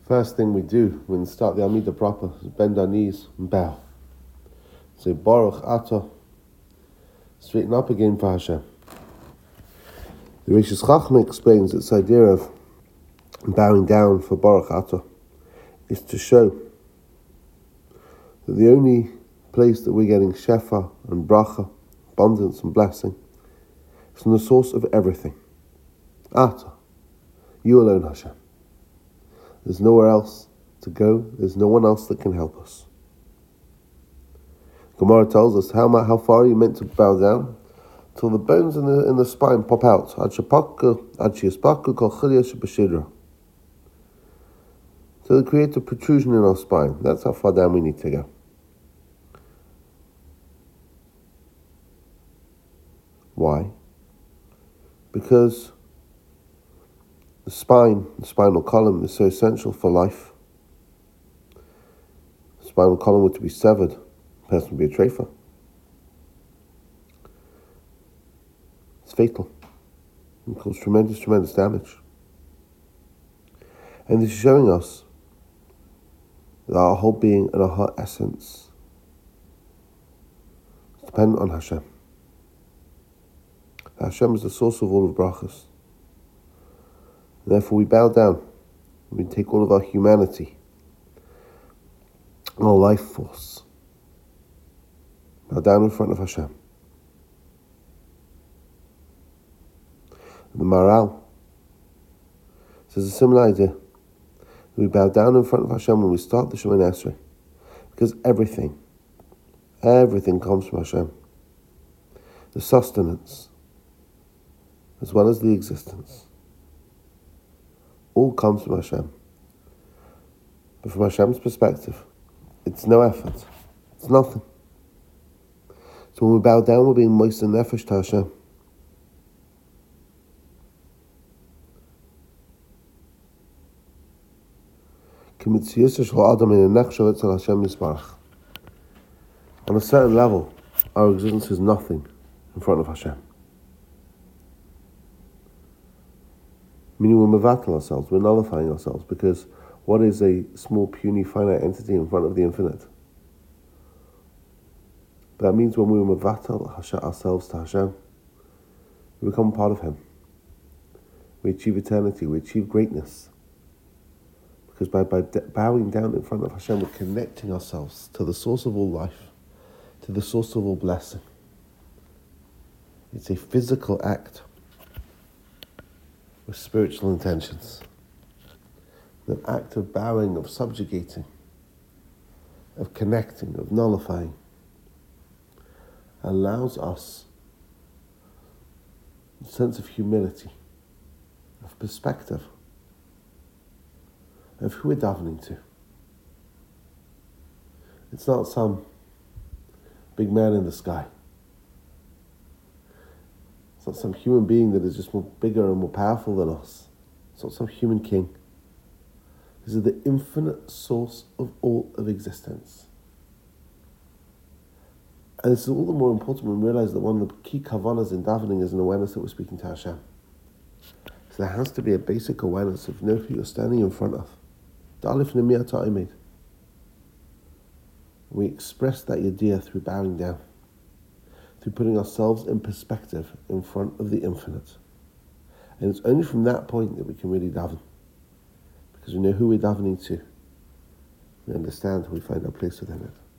First thing we do when we start the Amidah proper is bend our knees and bow. Say Baruch Atah, straighten up again for Hashem. The Rishis Chachma explains that this idea of bowing down for Baruch Atah is to show that the only place that we're getting shefa and bracha, abundance and blessing, is from the source of everything. Atah, you alone, Hashem. There's nowhere else to go. There's no one else that can help us. Gemara tells us how far are you meant to bow down? Till the bones in the spine pop out. So they create a protrusion in our spine. That's how far down we need to go. Why? Because the spinal column is so essential for life. The spinal column were to be severed, the person would be a treifa. It's fatal. It causes tremendous damage. And this is showing us that our whole being and our whole essence is dependent on Hashem. Hashem is the source of all of brachas. Therefore we bow down. We take all of our humanity, our life force, bow down in front of Hashem. And the Maharal says a similar idea. We bow down in front of Hashem when we start the Shemoneh Esrei, because everything comes from Hashem. The sustenance, as well as the existence, all comes from Hashem. But from Hashem's perspective, it's no effort. It's nothing. So when we bow down, we're being moist and nefesh to Hashem. On a certain level, our existence is nothing in front of Hashem. Meaning we're mevatel ourselves, we're nullifying ourselves, because what is a small, puny, finite entity in front of the infinite? But that means when we mevatel ourselves to Hashem, we become part of Him. We achieve eternity, we achieve greatness. Because by bowing down in front of Hashem, we're connecting ourselves to the source of all life, to the source of all blessing. It's a physical act with spiritual intentions. An act of bowing, of subjugating, of connecting, of nullifying, allows us a sense of humility, of perspective, of who we're davening to. It's not some big man in the sky. It's not some human being that is just more bigger and more powerful than us. It's not some human king. This is the infinite source of all of existence. And this is all the more important when we realize that one of the key kavanas in davening is an awareness that we're speaking to Hashem. So there has to be a basic awareness of know who you're standing in front of. We express that yediyah through bowing down, through putting ourselves in perspective in front of the infinite. And it's only from that point that we can really daven, because we know who we're davening to. We understand, we find our place within it.